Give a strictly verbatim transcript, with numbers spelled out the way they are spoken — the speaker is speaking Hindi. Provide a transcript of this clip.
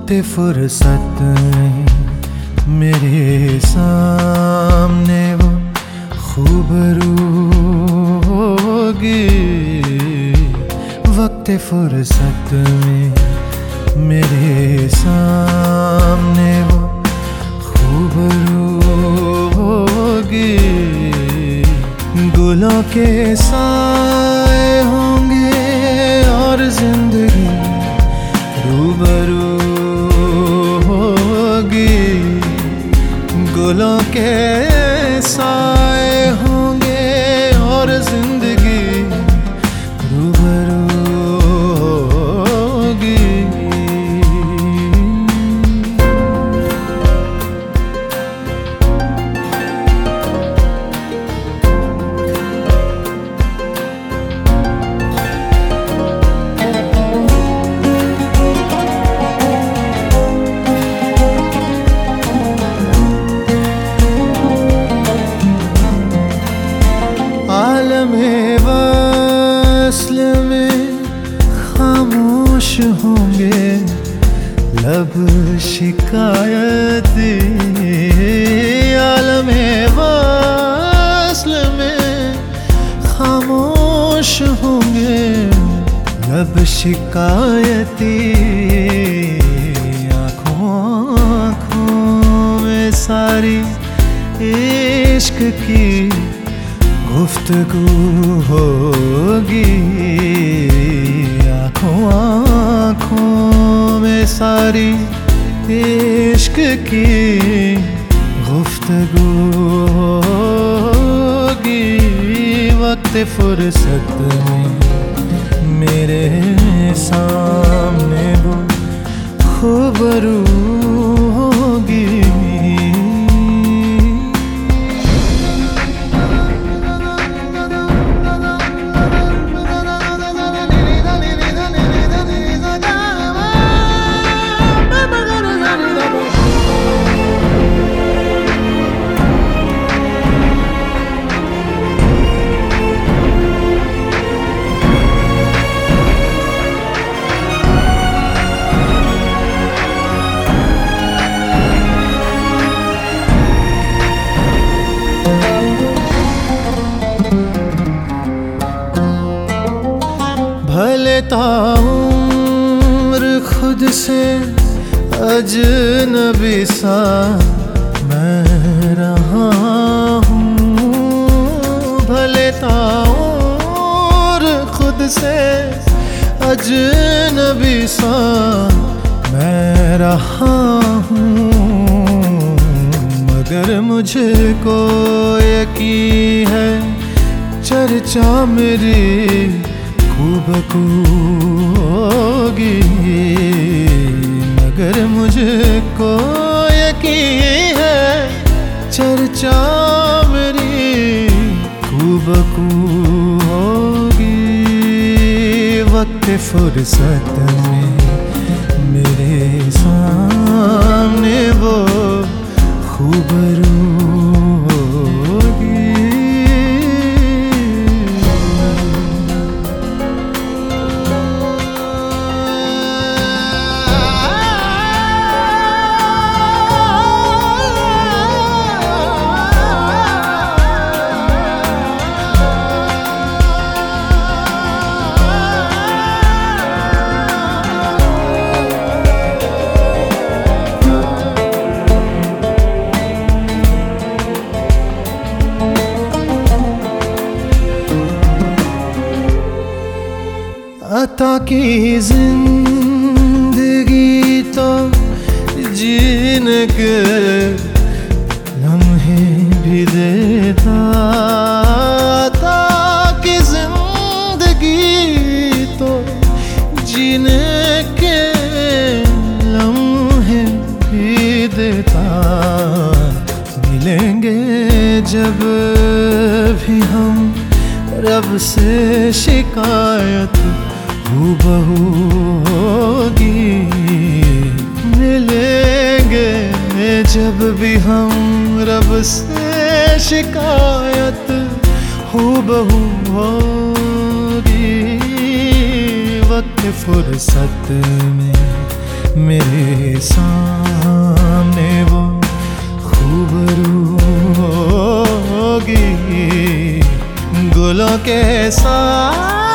वक्त फुर्सत में मेरे सामने वो खूबरू होगी। वक्त फुर्सत में मेरे सामने वो खूबरू होगी। गुलों के साए होंगे और जिंदगी रूबरू होगी। गुलों के साए होंगे और जिंदगी रूबरू होगी। आलमे वस्ल में खामोश होंगे लब शिकायती। आलमे वस्ल में खामोश होंगे लब शिकायती। आँखों आँखों में सारी इश्क की गुफ्तगू होगी। आँखों आँखों में सारी इश्क की गुफ्तगू होगी। वक्त फुर्सत में मेरे सामने वो खूबरू होगी। भले ताउम्र खुद से अजनबी सा मैं रहा हूँ। भले ताउम्र खुद से अजनबी सा मैं रहा हूँ। मगर मुझको यकीन है चर्चा मेरी खूबकू होगी। मगर मुझको यकीन है चर्चा मेरी खूबकू होगी। वक्त फुर्सत में मेरे सामने वो खूबरू अता की जिंदगी तो जीने के लम्हे भी देता। अता की जिंदगी तो जीने के लम्हे भी देता। मिलेंगे जब भी हम रब से शिकायत हूबहू होगी। मिलेंगे जब भी हम रब से शिकायत हूबहू होगी। वक्त फुर्सत में मेरे सामने वो खूबरू होगी गुलों के साथ